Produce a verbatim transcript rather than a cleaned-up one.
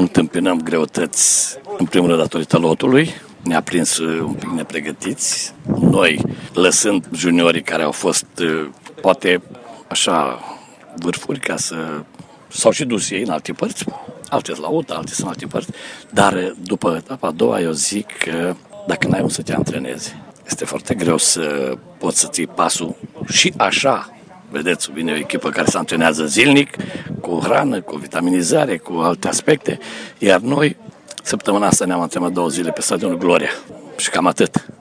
întâmpinăm greutăți, în primul rând datorită lotului. Ne-a prins un pic nepregătiți. Noi, lăsând juniorii care au fost, poate, așa, vârfuri ca să... S-au și dus ei în alte părți, alte la UTA, alte sunt în alte părți, dar după etapa a doua eu zic că dacă n-ai unde să te antrenezi, este foarte greu să poți să ții pasul și așa. Vedeți, vine o echipă care se antrenează zilnic, cu hrană, cu vitaminizare, cu alte aspecte, iar noi, săptămâna asta ne-am antrenat două zile pe stadionul Gloria și cam atât.